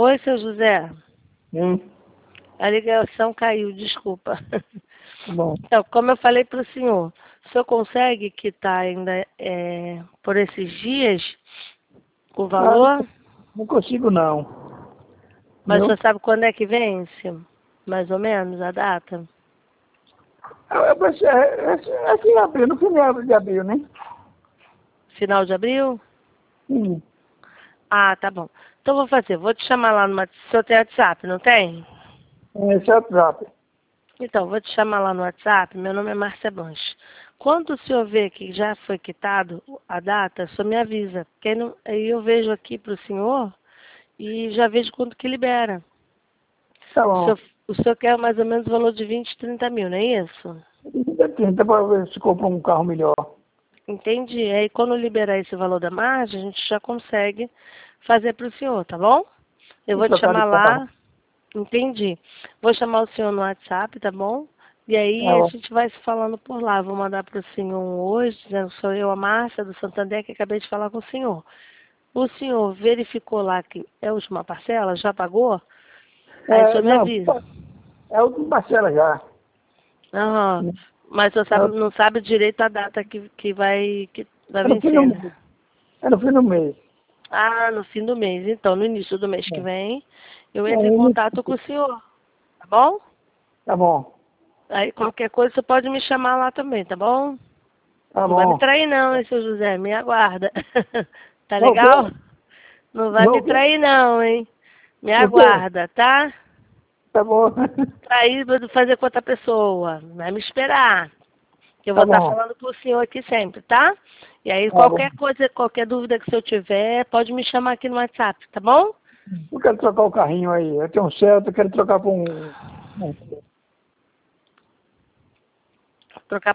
Oi, seu José. Hum, A ligação caiu, desculpa. bom. Então, como eu falei para o senhor consegue quitar ainda por esses dias o Ah, não, valor? não consigo não. Mas Entendeu? você sabe quando é que vence? Mais ou menos a data? É aqui em abril, no final de abril, né? Final de abril? Sim. Ah, tá bom. Então vou te chamar lá no seu tem WhatsApp, não tem? Esse é o WhatsApp. Então, vou te chamar lá no WhatsApp, meu nome é Márcia Banches. Quando o senhor vê que já foi quitado a data, só me avisa. Porque aí eu vejo aqui para o senhor e já vejo quanto que libera. Tá O bom. senhor, o senhor quer mais ou menos o valor de 20, 30 mil, não é isso? Tenta para ver se compra um carro melhor. Entendi. Aí quando liberar esse valor da margem, a gente já consegue fazer para o senhor, tá bom? Eu E vou te trocar de chamar carro. lá. Entendi. Vou chamar o senhor no WhatsApp, tá bom? E Tá aí a bom. gente vai se falando por lá. Vou mandar para o senhor hoje, dizendo que sou eu, a Márcia, do Santander, que acabei de falar com o senhor. O senhor verificou lá que é a última parcela? Já pagou? Aí o senhor me Não, avisa. é a última parcela já. Aham. Mas você É, não sabe direito a data que vai é no fim do, vencer, né? é no fim do mês. Ah, no fim do mês. Então, no início do mês que vem, eu É, entro em contato com o senhor, tá bom? tá bom. Aí qualquer coisa você pode me chamar lá também, tá bom? Tá Não vai me bom. trair não, hein, seu José? Me aguarda. Tá Não, o legal? quê? Não vai Não, me o quê? trair não, hein? Me O quê? aguarda, tá? Tá bom. Trair vou fazer com outra pessoa. Vai me esperar. Que eu vou Tá estar bom. falando com o senhor aqui sempre, tá? E aí Tá bom. qualquer coisa, qualquer dúvida que o senhor tiver, pode me chamar aqui no WhatsApp, tá bom? Eu quero trocar o carrinho aí. Eu tenho um Celta, eu quero trocar por um. Trocar